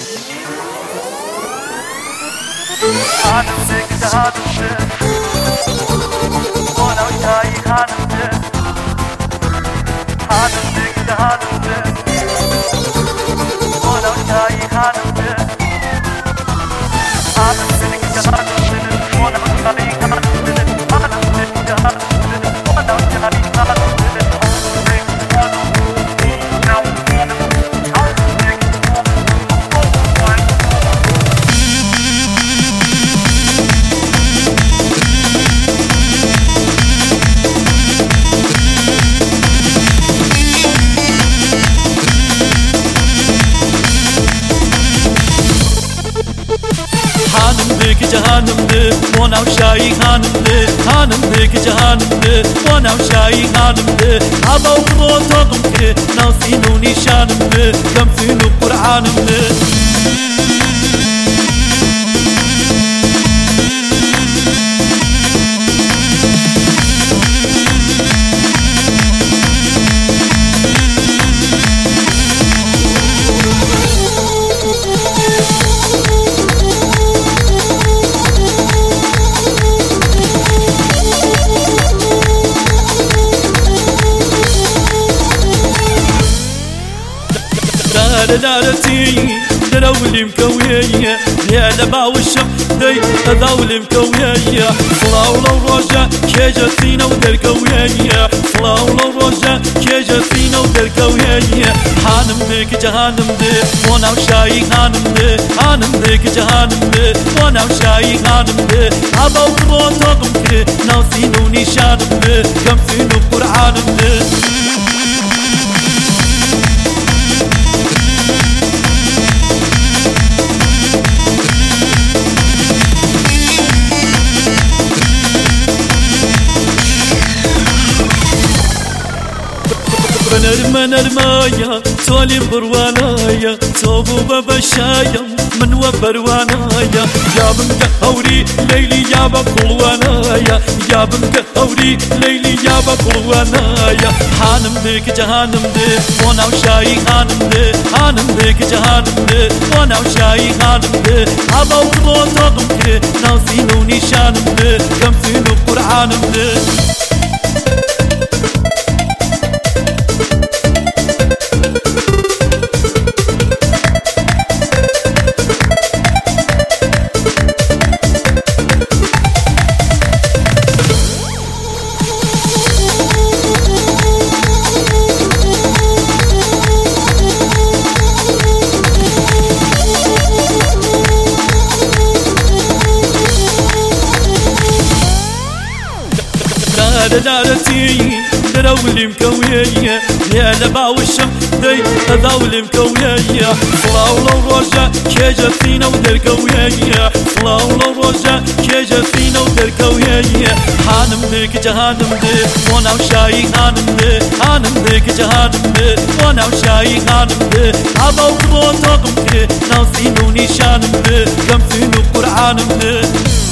Hanımdı güzel hanımdı, ona şahit hanımdı. Hanımdı güzel hanımdı, ona şahit hanımdı. Hanımdı güzel hanımdı, ona şahit hanımdı. Hanımdı güzel hanımdı, ona şahit hanımdı. Hanımdı canımdı, ona şahi hanımdı. Hanımdı canımdı, ona şahi hanımdı. Aba uğradım ki nasinu nişanımdı, kamsinu Kur'anımdı. دارتي دراولي مكوية يا لبا والشم دي داولي مكوية صلاة ولو رجا كيجا فينا ودركوية صلاة ولو رجا كيجا فينا ودركوية هانم ديك جهانم دي وانا وشاي هانم دي هانم ديك جهانم دي وانا وشاي هانم دي أبا وروتهم كي ناسينو نشانم دي كم فينو قرآنم دي نرمايا تولي بروانايا توبو ببشايا من وبروانايا يا بنك هوري ليلي يا بقلوانايا يا بنك هوري ليلي يا بقلوانايا هانم ديك جهانم دي وانا وشاي هانم دي هانم ديك جهانم دي وانا وشاي هانم دي أبا وروتهم كي ناسينو نشانم دي كم فينو قرآنم دي دارتي دراولي مكوية يا لبا والشم دي داولي مكوية صلاة ولو رجا كيجا فينا ودركوية صلاة ولو رجا كيجا فينا ودركوية هانم ديك جهانم دي وانا وشاي هانم دي هانم ديك جهانم دي وانا وشاي هانم دي أبا وروتهم كي ناسينو نشانم دي كم فينو قرآنم دي